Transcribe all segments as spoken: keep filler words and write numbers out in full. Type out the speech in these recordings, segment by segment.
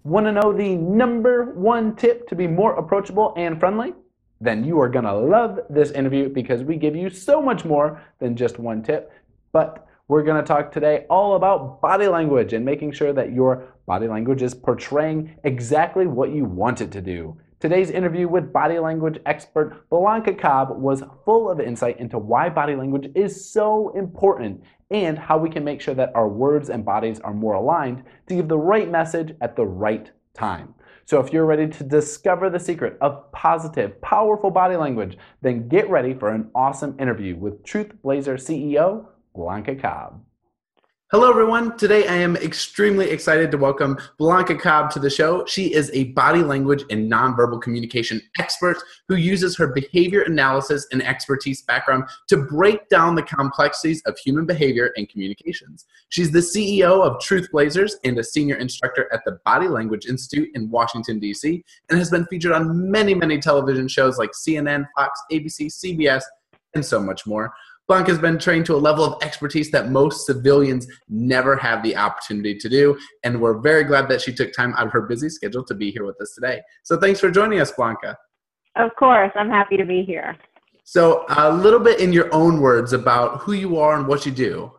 Want to know the number one tip to be more approachable and friendly? Then you are going to love this interview because we give you so much more than just one tip. But we're going to talk today all about body language and making sure that your body language is portraying exactly what you want it to do. Today's interview with body language expert Blanca Cobb was full of insight into why body language is so important and how we can make sure that our words and bodies are more aligned to give the right message at the right time. So if you're ready to discover the secret of positive, powerful body language, then get ready for an awesome interview with Truth Blazer C E O Blanca Cobb. Hello everyone, today I am extremely excited to welcome Blanca Cobb to the show. She is a body language and nonverbal communication expert who uses her behavior analysis and expertise background to break down the complexities of human behavior and communications. She's the C E O of Truth Blazers and a senior instructor at the Body Language Institute in Washington, D C, and has been featured on many, many television shows like C N N, Fox, A B C, C B S, and so much more. Blanca has been trained to a level of expertise that most civilians never have the opportunity to do, and we're very glad that she took time out of her busy schedule to be here with us today. So thanks for joining us, Blanca. Of course, I'm happy to be here. So a little bit in your own words about who you are and what you do.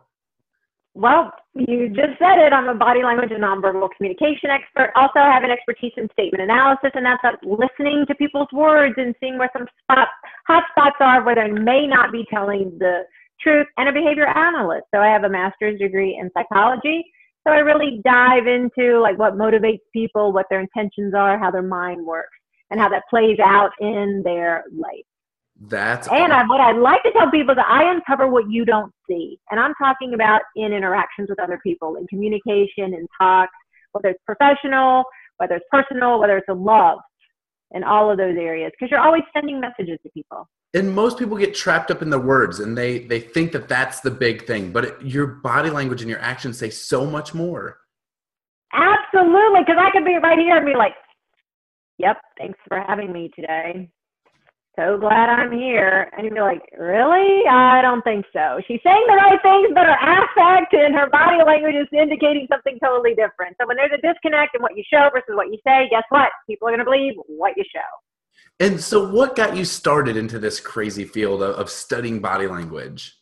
Well, you just said it. I'm a body language and nonverbal communication expert. Also have an expertise in statement analysis, and that's listening to people's words and seeing where some spot, hot spots are where they may not be telling the truth, and a behavior analyst. So I have a master's degree in psychology. So I really dive into like what motivates people, what their intentions are, how their mind works, and how that plays out in their life. That's and I, what I like to tell people is that I uncover what you don't see. And I'm talking about in interactions with other people, in communication, in talk, whether it's professional, whether it's personal, whether it's a love, in all of those areas, because you're always sending messages to people. And most people get trapped up in the words and they, they think that that's the big thing, but it, your body language and your actions say so much more. Absolutely, because I could be right here and be like, yep, thanks for having me today. So glad I'm here. And you'd be like, really? I don't think so. She's saying the right things, but her affect and her body language is indicating something totally different. So when there's a disconnect in what you show versus what you say, guess what? People are going to believe what you show. And so what got you started into this crazy field of, of studying body language?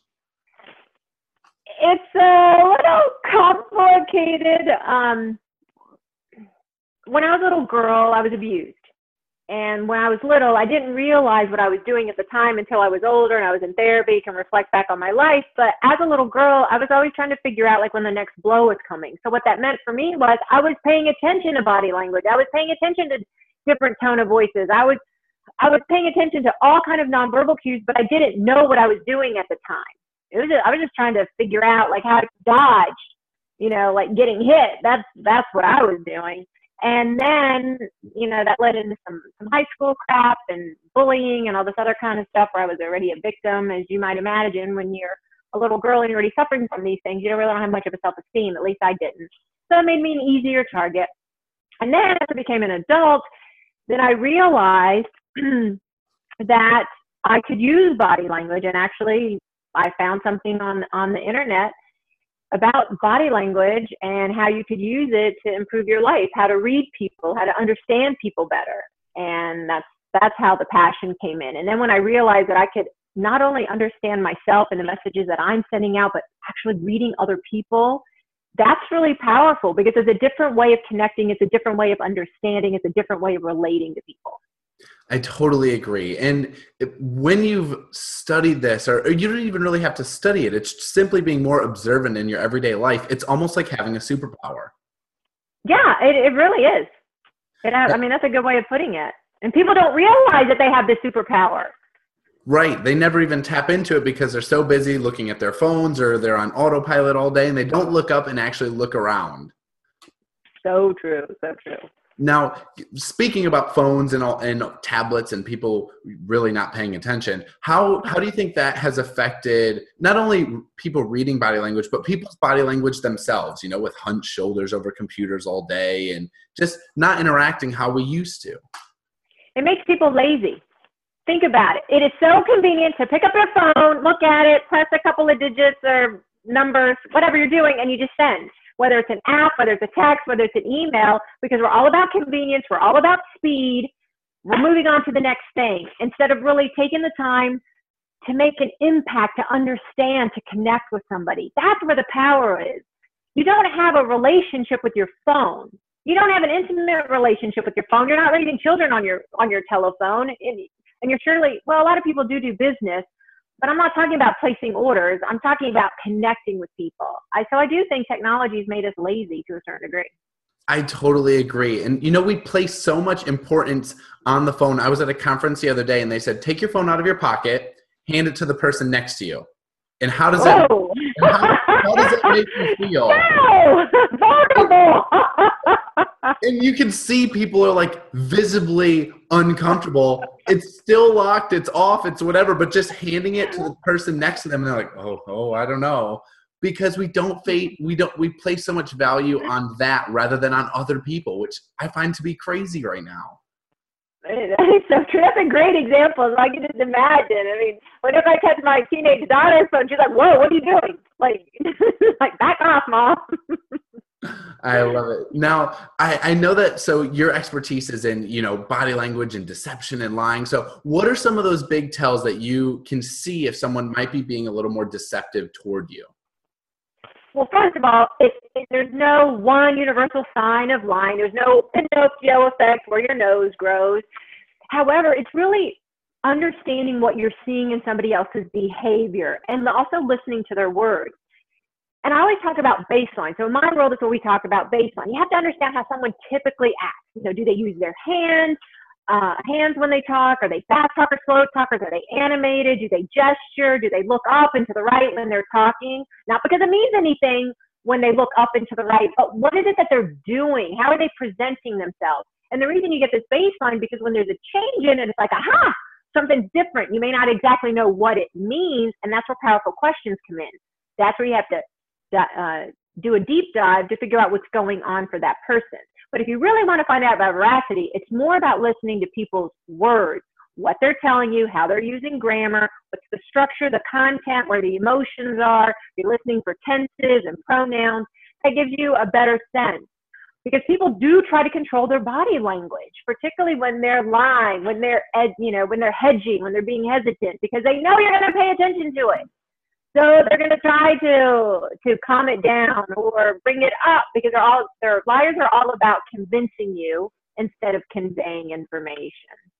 It's a little complicated. Um, when I was a little girl, I was abused. And when I was little, I didn't realize what I was doing at the time until I was older and I was in therapy, can reflect back on my life. But as a little girl, I was always trying to figure out like when the next blow was coming. So what that meant for me was I was paying attention to body language. I was paying attention to different tone of voices. I was, I was paying attention to all kind of nonverbal cues, but I didn't know what I was doing at the time. It was just, I was just trying to figure out like how to dodge, you know, like getting hit. That's, that's what I was doing. And then, you know, that led into some, some high school crap and bullying and all this other kind of stuff where I was already a victim, as you might imagine. When you're a little girl and you're already suffering from these things, you don't really don't have much of a self-esteem. At least I didn't. So it made me an easier target. And then as I became an adult, then I realized that I could use body language. And actually, I found something on, on the internet about body language and how you could use it to improve your life, how to read people, how to understand people better. And that's, that's how the passion came in. And then when I realized that I could not only understand myself and the messages that I'm sending out, but actually reading other people, that's really powerful because it's a different way of connecting. It's a different way of understanding. It's a different way of relating to people. I totally agree. And when you've studied this, or you don't even really have to study it, it's simply being more observant in your everyday life. It's almost like having a superpower. Yeah, it, it really is. It, I mean, that's a good way of putting it. And people don't realize that they have this superpower. Right. They never even tap into it because they're so busy looking at their phones or they're on autopilot all day and they don't look up and actually look around. So true. So true. Now, speaking about phones and all, and tablets and people really not paying attention, how how do you think that has affected not only people reading body language, but people's body language themselves, you know, with hunched shoulders over computers all day and just not interacting how we used to? It makes people lazy. Think about it. It is so convenient to pick up your phone, look at it, press a couple of digits or numbers, whatever you're doing, and you just send. whether it's an app, whether it's a text, whether it's an email, because we're all about convenience. We're all about speed. We're moving on to the next thing instead of really taking the time to make an impact, to understand, to connect with somebody. That's where the power is. You don't have a relationship with your phone. You don't have an intimate relationship with your phone. You're not raising children on your on your telephone. And, and you're surely, well, a lot of people do do business, but I'm not talking about placing orders. I'm talking about connecting with people. I, so I do think technology has made us lazy to a certain degree. I totally agree. And, you know, we place so much importance on the phone. I was at a conference the other day and they said, take your phone out of your pocket, hand it to the person next to you. And how does that, how, how does that make you feel? No! Vulnerable! And you can see people are like visibly uncomfortable. It's still locked, it's off, it's whatever, but just handing it to the person next to them and they're like, oh, oh, I don't know. Because we don't fate, we don't, we place so much value on that rather than on other people, which I find to be crazy right now. That's so true. That's a great example. I can just imagine. I mean, whenever I touch my teenage daughter's phone, she's like, whoa, what are you doing? Like, like back off, Mom. I love it. Now, I, I know that, so your expertise is in, you know, body language and deception and lying. So what are some of those big tells that you can see if someone might be being a little more deceptive toward you? Well, first of all, it, it, there's no one universal sign of lying. There's no Pinocchio effect where your nose grows. However, it's really understanding what you're seeing in somebody else's behavior and also listening to their words. And I always talk about baseline. So in my world, it's where we talk about baseline. You have to understand how someone typically acts. You know, do they use their hands, uh, hands when they talk? Are they fast talkers, slow talkers? Are they animated? Do they gesture? Do they look up and to the right when they're talking? Not because it means anything when they look up and to the right, but what is it that they're doing? How are they presenting themselves? And the reason you get this baseline, because when there's a change in it, it's like, aha, something's different. You may not exactly know what it means, and that's where powerful questions come in. That's where you have to uh, do a deep dive to figure out what's going on for that person. But if you really want to find out about veracity, it's more about listening to people's words, what they're telling you, how they're using grammar, what's the structure, the content, where the emotions are. You're listening for tenses and pronouns. That gives you a better sense. Because people do try to control their body language, particularly when they're lying, when they're, ed, you know, when they're hedging, when they're being hesitant, because they know you're going to pay attention to it. So they're going to try to to calm it down or bring it up, because they're all their liars are all about convincing you instead of conveying information.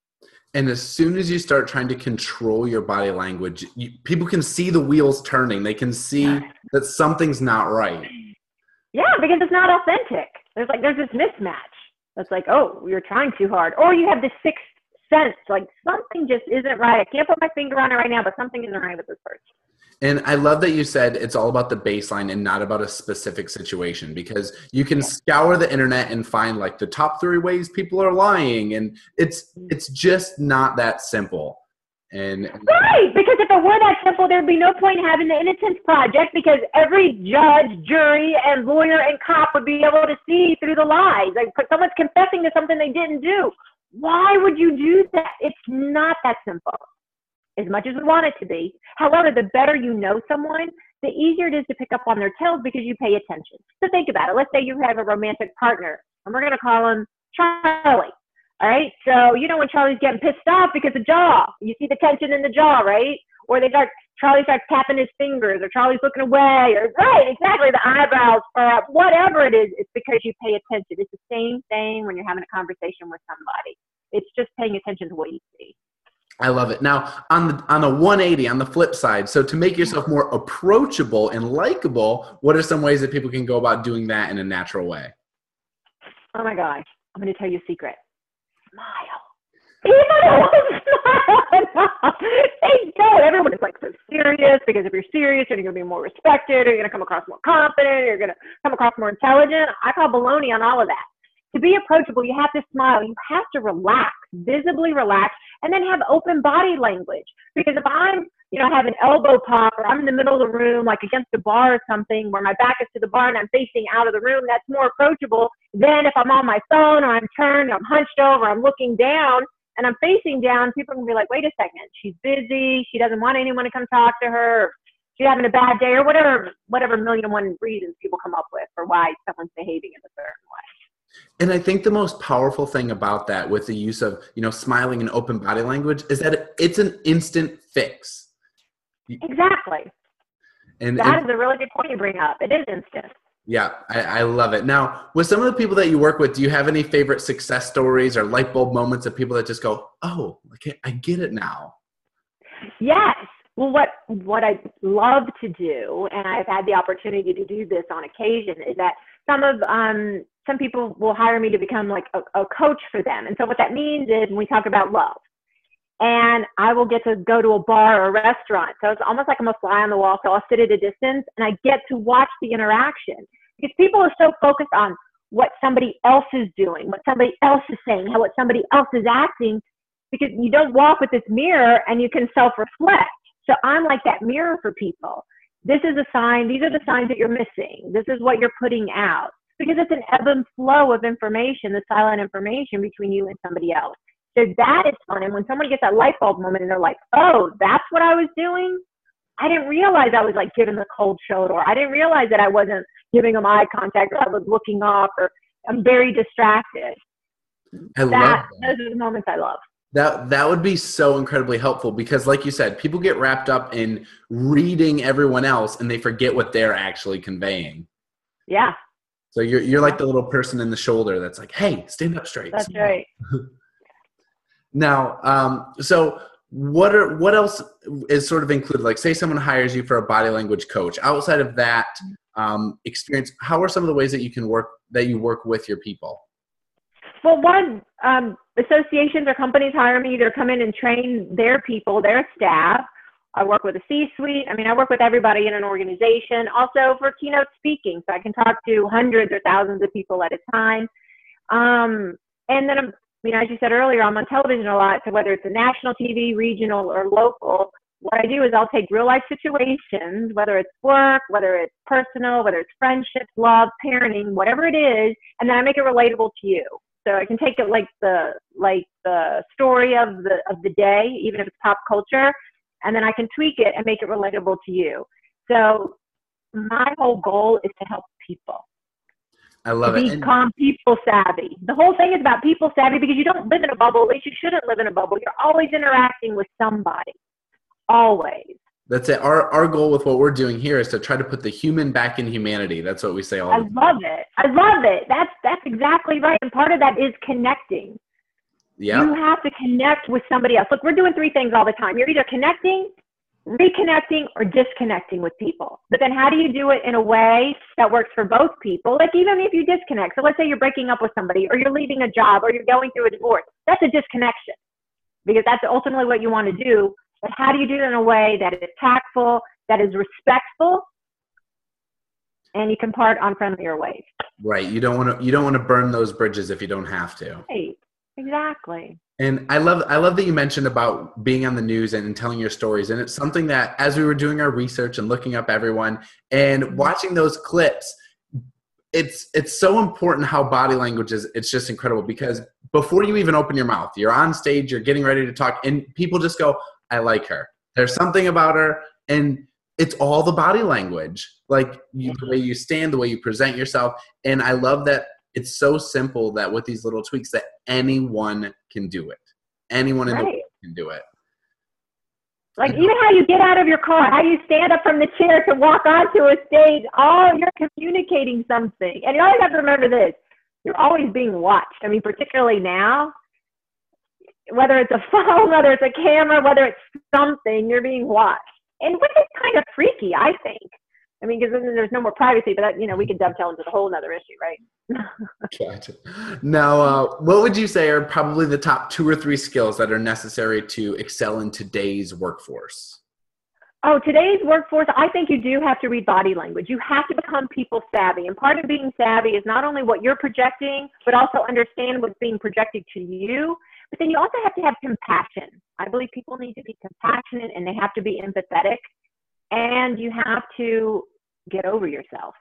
And as soon as you start trying to control your body language, you, people can see the wheels turning. They can see that something's not right. Yeah, because it's not authentic. There's like there's this mismatch. It's like, oh, you're trying too hard, or you have this sixth sense, like something just isn't right. I can't put my finger on it right now, but something isn't right with this person. And I love that you said it's all about the baseline and not about a specific situation, because you can scour the internet and find like the top three ways people are lying, and it's it's just not that simple. And right, because if it were that simple, there'd be no point in having the Innocence Project, because every judge, jury, and lawyer and cop would be able to see through the lies. Like someone's confessing to something they didn't do. Why would you do that? It's not that simple, as much as we want it to be. However, the better you know someone, the easier it is to pick up on their tells, because you pay attention. So think about it. Let's say you have a romantic partner, and we're going to call him Charlie. All right. So, you know, when Charlie's getting pissed off because of jaw, you see the tension in the jaw, right? Or they start, Charlie starts tapping his fingers, or Charlie's looking away, or right, exactly, the eyebrows, or whatever it is. It's because you pay attention. It's the same thing when you're having a conversation with somebody. It's just paying attention to what you see. I love it. Now, on the on the one eighty, on the flip side, so to make yourself more approachable and likable, what are some ways that people can go about doing that in a natural way? Oh my gosh, I'm going to tell you a secret. Smile. People don't smile. They don't. Everyone is like so serious, because if you're serious, you're going to be more respected, or you're going to come across more confident, you're going to come across more intelligent. I call baloney on all of that. To be approachable, you have to smile. You have to relax, visibly relax, and then have open body language. Because if I'm, you know, have an elbow pop, or I'm in the middle of the room, like against a bar or something, where my back is to the bar and I'm facing out of the room, that's more approachable than if I'm on my phone, or I'm turned, or I'm hunched over, I'm looking down, and I'm facing down. People are going to be like, wait a second, she's busy. She doesn't want anyone to come talk to her. you're having a bad day, or whatever, whatever million and one reasons people come up with for why someone's behaving in a certain way. And I think the most powerful thing about that with the use of, you know, smiling and open body language is that it's an instant fix. Exactly. And that and, is a really good point you bring up. It is instant. Yeah, I, I love it. Now, with some of the people that you work with, do you have any favorite success stories or light bulb moments of people that just go, oh, okay, I get it now? Yes. Well, what what I love to do, and I've had the opportunity to do this on occasion, is that some of um, some people will hire me to become like a, a coach for them. And so what that means is when we talk about love, and I will get to go to a bar or a restaurant. So it's almost like I'm a fly on the wall. So I'll sit at a distance and I get to watch the interaction, because people are so focused on what somebody else is doing, what somebody else is saying, how what somebody else is acting, because you don't walk with this mirror and you can self-reflect. So I'm like that mirror for people. This is a sign. These are the signs that you're missing. This is what you're putting out, because it's an ebb and flow of information, the silent information between you and somebody else. So that is fun. And when someone gets that light bulb moment and they're like, oh, that's what I was doing? I didn't realize I was like giving the cold shoulder. Or I didn't realize that I wasn't giving them eye contact, or I was looking off, or I'm very distracted. I love that, that. Those are the moments I love. That that would be so incredibly helpful, because like you said, people get wrapped up in reading everyone else and they forget what they're actually conveying. Yeah. So you're you're like the little person in the shoulder that's like, hey, stand up straight. That's right. Now, um, so what are what else is sort of included? Like, say someone hires you for a body language coach. Outside of that um, experience, how are some of the ways that you can work that you work with your people? Well, one, um, associations or companies hire me to come in and train their people, their staff. I work with a C-suite. I mean, I work with everybody in an organization. Also for keynote speaking, so I can talk to hundreds or thousands of people at a time. Um, and then I'm I mean, as you said earlier, I'm on television a lot, so whether it's a national T V, regional, or local, what I do is I'll take real-life situations, whether it's work, whether it's personal, whether it's friendships, love, parenting, whatever it is, and then I make it relatable to you. So I can take it like the like the story of the of the day, even if it's pop culture, and then I can tweak it and make it relatable to you. So my whole goal is to help people. I love to it. Become people savvy. The whole thing is about people savvy, because you don't live in a bubble. At least you shouldn't live in a bubble. You're always interacting with somebody. Always. That's it. Our our goal with what we're doing here is to try to put the human back in humanity. That's what we say all the time. I love it. I love it. That's that's exactly right. And part of that is connecting. Yeah. You have to connect with somebody else. Look, we're doing three things all the time. You're either connecting, reconnecting, or disconnecting with people. But then how do you do it in a way that works for both people? Like, even if you disconnect, so let's say you're breaking up with somebody, or you're leaving a job, or you're going through a divorce, that's a disconnection, because that's ultimately what you want to do. But how do you do it in a way that is tactful, that is respectful, and you can part on friendlier ways? Right. You don't want to you don't want to burn those bridges if you don't have to. Right. Exactly. And I love I love that you mentioned about being on the news and, and telling your stories. And it's something that, as we were doing our research and looking up everyone and watching those clips, it's it's so important how body language is. It's just incredible, because before you even open your mouth, you're on stage, you're getting ready to talk, and people just go, I like her. There's something about her. And it's all the body language, like you, the way you stand, the way you present yourself. And I love that it's so simple that with these little tweaks that anyone can do it. Anyone in right. the world can do it. Like, even how you get out of your car, how you stand up from the chair to walk onto a stage, oh, you're communicating something. And you always have to remember this. You're always being watched. I mean, particularly now, whether it's a phone, whether it's a camera, whether it's something, you're being watched. And which is kind of freaky, I think. I mean, because then there's no more privacy, but that, you know, we could dovetail into the whole other issue, right? Gotcha. Now, uh, what would you say are probably the top two or three skills that are necessary to excel in today's workforce? Oh, today's workforce, I think you do have to read body language. You have to become people savvy. And part of being savvy is not only what you're projecting, but also understand what's being projected to you. But then you also have to have compassion. I believe people need to be compassionate, and they have to be empathetic. And you have to get over yourself.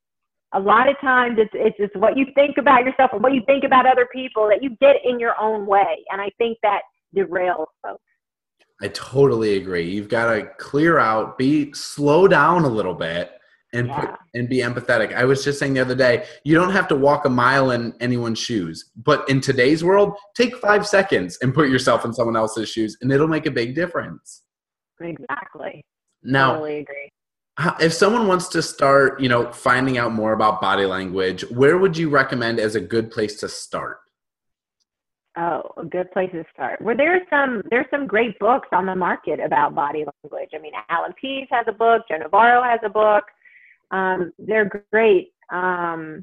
A lot of times it's, it's it's what you think about yourself and what you think about other people that you get in your own way. And I think that derails folks. I totally agree. You've got to clear out, be slow down a little bit and put, Yeah. and be empathetic. I was just saying the other day, you don't have to walk a mile in anyone's shoes, but in today's world, take five seconds and put yourself in someone else's shoes and it'll make a big difference. Exactly. Now, Totally agree. how- if someone wants to start, you know, finding out more about body language, where would you recommend as a good place to start? Oh, a good place to start. Well, there's some there's some great books on the market about body language. I mean, Alan Pease has a book. Joe Navarro has a book. Um, they're great. Um,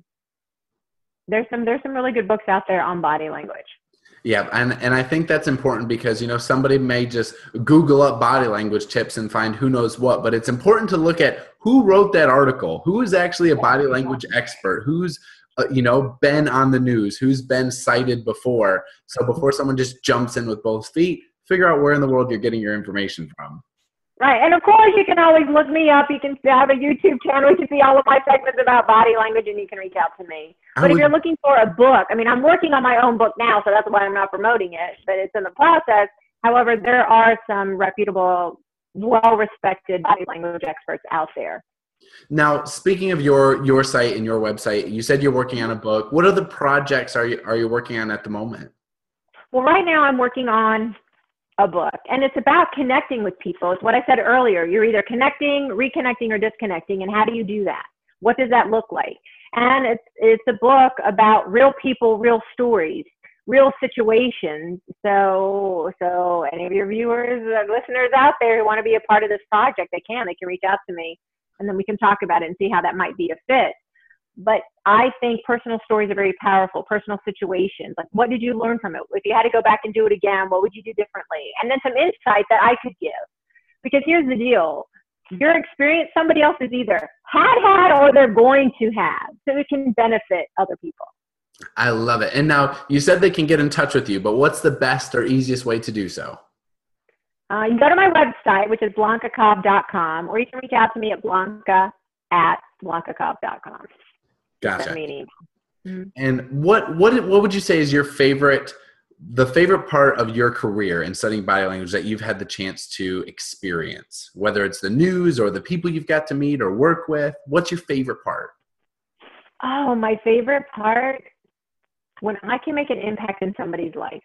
there's some there's some really good books out there on body language. Yeah, and, and I think that's important because, you know, somebody may just Google up body language tips and find who knows what, but it's important to look at who wrote that article, who is actually a body language expert, who's, uh, you know, been on the news, who's been cited before. So before someone just jumps in with both feet, figure out where in the world you're getting your information from. Right. And of course, you can always look me up. You can have a YouTube channel. You can see all of my segments about body language, and you can reach out to me. But if you're looking for a book, I mean, I'm working on my own book now, so that's why I'm not promoting it, but it's in the process. However, there are some reputable, well-respected body language experts out there. Now, speaking of your your site and your website, you said you're working on a book. What other projects are you are you working on at the moment? Well, right now I'm working on a book, and it's about connecting with people. It's what I said earlier. You're either connecting, reconnecting, or disconnecting, and how do you do that? What does that look like? And it's it's a book about real people, real stories, real situations. So so any of your viewers, uh, listeners out there who want to be a part of this project, they can. They can reach out to me, and then we can talk about it and see how that might be a fit. But I think personal stories are very powerful, personal situations. Like, what did you learn from it? If you had to go back and do it again, what would you do differently? And then some insight that I could give. Because here's the deal. Your experience, somebody else is either had had or they're going to have. So it can benefit other people. I love it. And now you said they can get in touch with you, but what's the best or easiest way to do so? Uh, you can go to my website, which is blanca cobb dot com, or you can reach out to me at blanca at blanca cobb dot com. Gotcha. Send me an email. Mm-hmm. And what what what would you say is your favorite, the favorite part of your career in studying body language that you've had the chance to experience? Whether it's the news or the people you've got to meet or work with, what's your favorite part? Oh, my favorite part, when I can make an impact in somebody's life.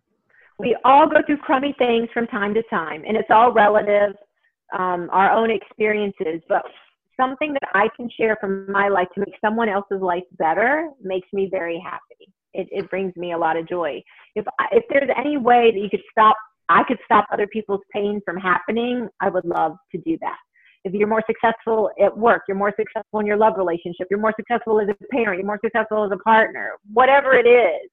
We all go through crummy things from time to time, and it's all relative, um, our own experiences, but something that I can share from my life to make someone else's life better makes me very happy. It, it brings me a lot of joy. If I, if there's any way that you could stop, I could stop other people's pain from happening, I would love to do that. If you're more successful at work, you're more successful in your love relationship, you're more successful as a parent, you're more successful as a partner, whatever it is,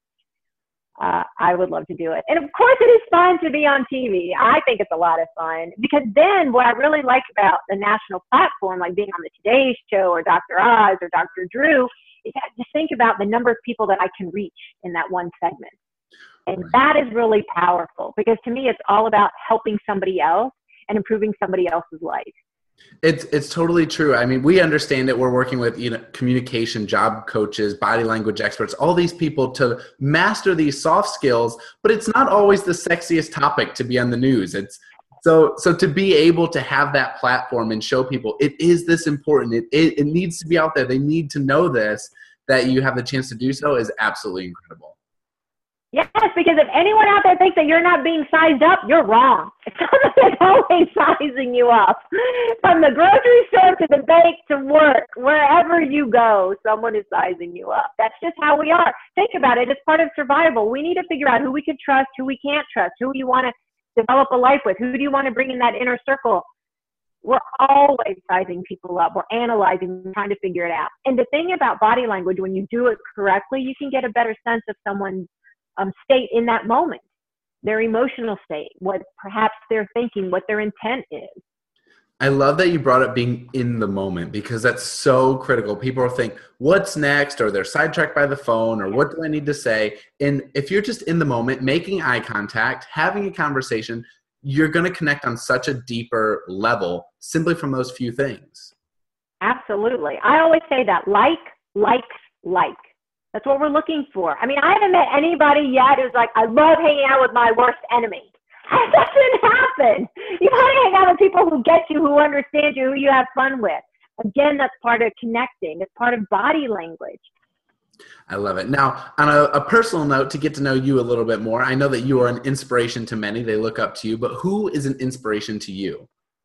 uh, I would love to do it. And of course it is fun to be on T V. I think it's a lot of fun because then what I really like about the national platform, like being on the Today Show or Doctor Oz or Doctor Drew, is that just think about the number of people that I can reach in that one segment. And that is really powerful because to me, it's all about helping somebody else and improving somebody else's life. It's it's totally true. I mean, we understand it. We're working with, you know, communication, job coaches, body language experts, all these people to master these soft skills, but it's not always the sexiest topic to be on the news. It's so so to be able to have that platform and show people it is this important. It it, it needs to be out there. They need to know this, that you have the chance to do so is absolutely incredible. Yes, because if anyone out there thinks that you're not being sized up, you're wrong. Someone is always sizing you up. From the grocery store to the bank to work, wherever you go, someone is sizing you up. That's just how we are. Think about it. It's part of survival. We need to figure out who we can trust, who we can't trust, who you want to develop a life with, who do you want to bring in that inner circle. We're always sizing people up. We're analyzing, trying to figure it out. And the thing about body language, when you do it correctly, you can get a better sense of someone's Um, state in that moment, their emotional state, what perhaps they're thinking, what their intent is. I love that you brought up being in the moment because that's so critical. People think, what's next? Or they're sidetracked by the phone, or what do I need to say? And if you're just in the moment, making eye contact, having a conversation, you're going to connect on such a deeper level simply from those few things. Absolutely. I always say that like, like, like. That's what we're looking for. I mean, I haven't met anybody yet who's like, I love hanging out with my worst enemy. That doesn't happen. You want to hang out with people who get you, who understand you, who you have fun with. Again, that's part of connecting. It's part of body language. I love it. Now, on a, a personal note, to get to know you a little bit more, I know that you are an inspiration to many. They look up to you, but who is an inspiration to you?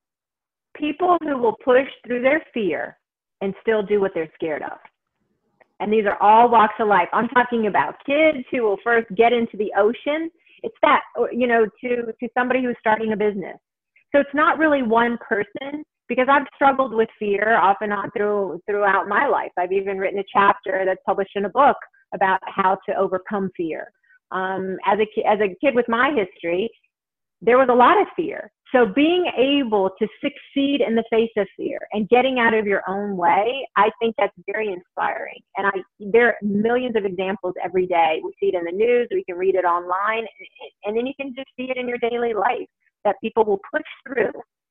People who will push through their fear and still do what they're scared of. And these are all walks of life. I'm talking about kids who will first get into the ocean. It's that, you know, to, to somebody who's starting a business. So it's not really one person, because I've struggled with fear off and on through, throughout my life. I've even written a chapter that's published in a book about how to overcome fear. Um, as a, as a kid with my history, there was a lot of fear. So being able to succeed in the face of fear and getting out of your own way, I think that's very inspiring. And I, there are millions of examples every day. We see it in the news, we can read it online, and then you can just see it in your daily life, that people will push through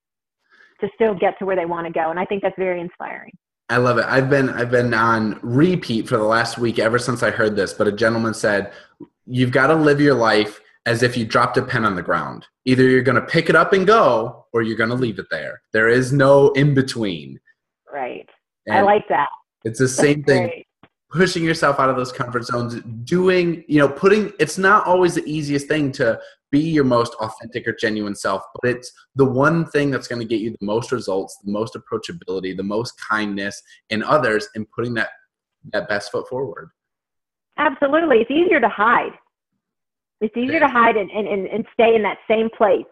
to still get to where they want to go. And I think that's very inspiring. I love it. I've been, I've been on repeat for the last week ever since I heard this, but a gentleman said, you've got to live your life as if you dropped a pen on the ground. Either you're going to pick it up and go, or you're going to leave it there. There is no in between. Right. And I like that. It's the same thing. Great. Pushing yourself out of those comfort zones, doing, you know, putting, it's not always the easiest thing to be your most authentic or genuine self, but it's the one thing that's going to get you the most results, the most approachability, the most kindness in others, and putting that, that best foot forward. Absolutely. It's easier to hide. It's easier to hide and, and, and stay in that same place.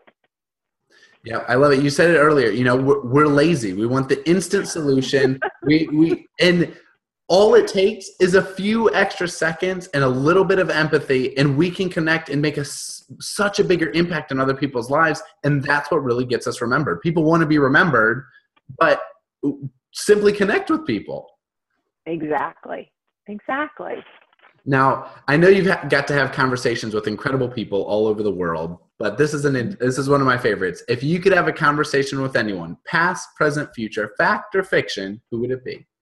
Yeah, I love it. You said it earlier, you know, we're, we're lazy. We want the instant solution. we, we, and all it takes is a few extra seconds and a little bit of empathy, and we can connect and make a, such a bigger impact on other people's lives. And that's what really gets us remembered. People want to be remembered, but simply connect with people. Exactly. Exactly. Now, I know you've got to have conversations with incredible people all over the world, but this is an this is one of my favorites. If you could have a conversation with anyone, past, present, future, fact or fiction, who would it be?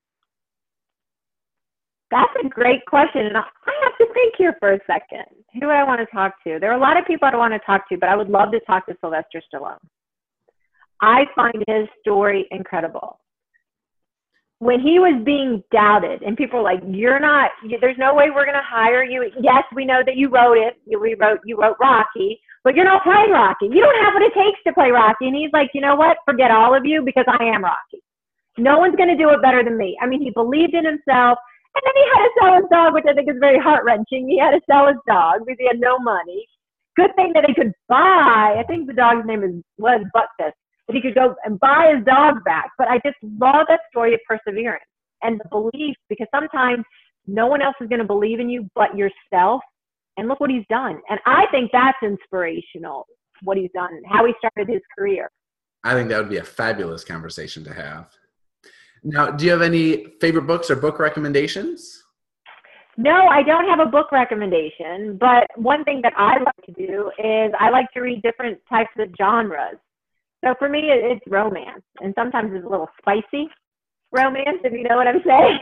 That's a great question. And I have to think here for a second. Who do I want to talk to? There are a lot of people I don't want to talk to, but I would love to talk to Sylvester Stallone. I find his story incredible. When he was being doubted and people were like, you're not, there's no way we're going to hire you. Yes, we know that you wrote it. You wrote, you wrote Rocky, but you're not playing Rocky. You don't have what it takes to play Rocky. And he's like, you know what? Forget all of you, because I am Rocky. No one's going to do it better than me. I mean, he believed in himself. And then he had to sell his dog, which I think is very heart-wrenching. He had to sell his dog because he had no money. Good thing that he could buy, I think the dog's name is, was Buckfist, that he could go and buy his dog back. But I just love that story of perseverance and the belief, because sometimes no one else is going to believe in you but yourself. And look what he's done. And I think that's inspirational, what he's done, how he started his career. I think that would be a fabulous conversation to have. Now, do you have any favorite books or book recommendations? No, I don't have a book recommendation, but one thing that I like to do is I like to read different types of genres. So for me, it's romance, and sometimes it's a little spicy romance, if you know what I'm saying.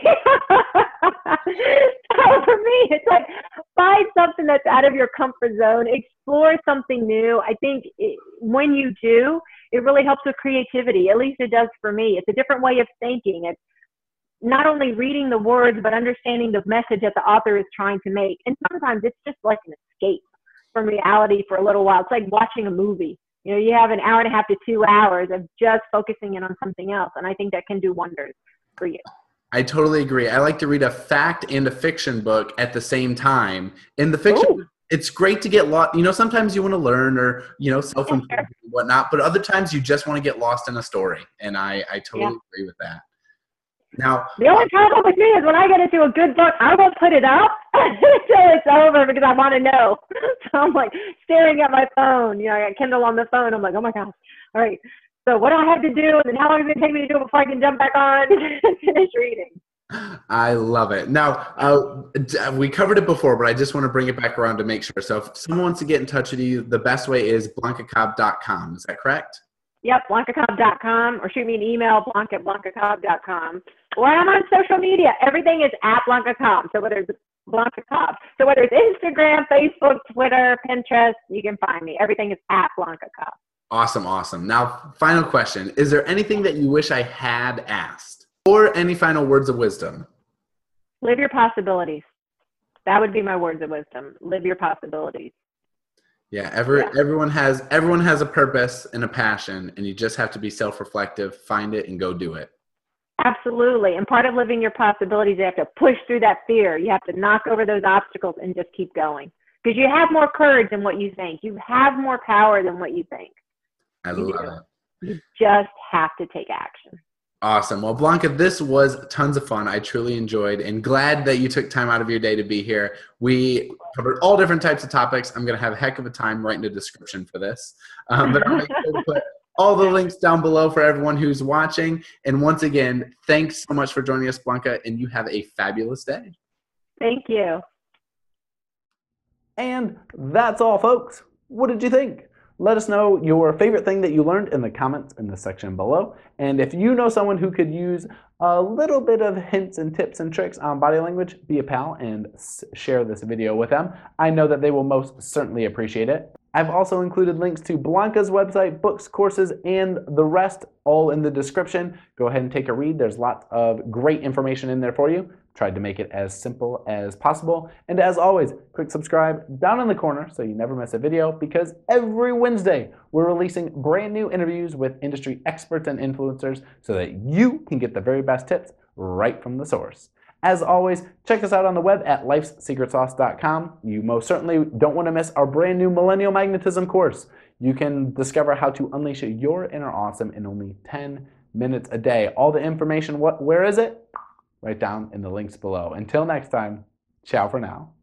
So for me, it's like, find something that's out of your comfort zone, explore something new. I think it, when you do, it really helps with creativity. At least it does for me. It's a different way of thinking. It's not only reading the words, but understanding the message that the author is trying to make. And sometimes it's just like an escape from reality for a little while. It's like watching a movie. You know, you have an hour and a half to two hours of just focusing in on something else. And I think that can do wonders for you. I totally agree. I like to read a fact and a fiction book at the same time. In the fiction, Ooh. It's great to get lost. You know, sometimes you want to learn or, you know, self-improvement and whatnot, but other times you just want to get lost in a story. And I, I totally yeah. agree with that. Now, the only problem with me is when I get into a good book, I won't put it up until it's over because I want to know. So I'm like staring at my phone. You know, I got Kindle on the phone. I'm like, oh my gosh. All right. So what do I have to do? And then how long is it take me to do it before I can jump back on and finish reading? I love it. Now, uh, we covered it before, but I just want to bring it back around to make sure. So if someone wants to get in touch with you, the best way is blanca cobb dot com. Is that correct? Yep, blanca cobb dot com, or shoot me an email, blanca at blanca cobb dot com. Or I'm on social media. Everything is at Blanca Cobb. So whether it's Blanca Cobb. So whether it's Instagram, Facebook, Twitter, Pinterest, you can find me. Everything is at Blanca Cobb. Awesome, awesome. Now, final question. Is there anything that you wish I had asked? Or any final words of wisdom? Live your possibilities. That would be my words of wisdom. Live your possibilities. Yeah, every, Yeah. everyone has everyone has a purpose and a passion, and you just have to be self-reflective, find it, and go do it. Absolutely. And part of living your possibilities, you have to push through that fear. You have to knock over those obstacles and just keep going. Because you have more courage than what you think. You have more power than what you think. I You love do. it. You just have to take action. Awesome. Well, Blanca, this was tons of fun. I truly enjoyed and glad that you took time out of your day to be here. We covered all different types of topics. I'm going to have a heck of a time writing a description for this. Um, but I'll make sure to put all the links down below for everyone who's watching. And once again, thanks so much for joining us, Blanca, and you have a fabulous day. Thank you. And that's all, folks. What did you think? Let us know your favorite thing that you learned in the comments in the section below. And if you know someone who could use a little bit of hints and tips and tricks on body language, be a pal and share this video with them. I know that they will most certainly appreciate it. I've also included links to Blanca's website, books, courses, and the rest all in the description. Go ahead and take a read. There's lots of great information in there for you. Tried to make it as simple as possible. And as always, click subscribe down in the corner so you never miss a video, because every Wednesday we're releasing brand new interviews with industry experts and influencers so that you can get the very best tips right from the source. As always, check us out on the web at lifes secret sauce dot com. You most certainly don't want to miss our brand new Millennial Magnetism course. You can discover how to unleash your inner awesome in only ten minutes a day. All the information, what, where is it? Right down in the links below. Until next time, ciao for now.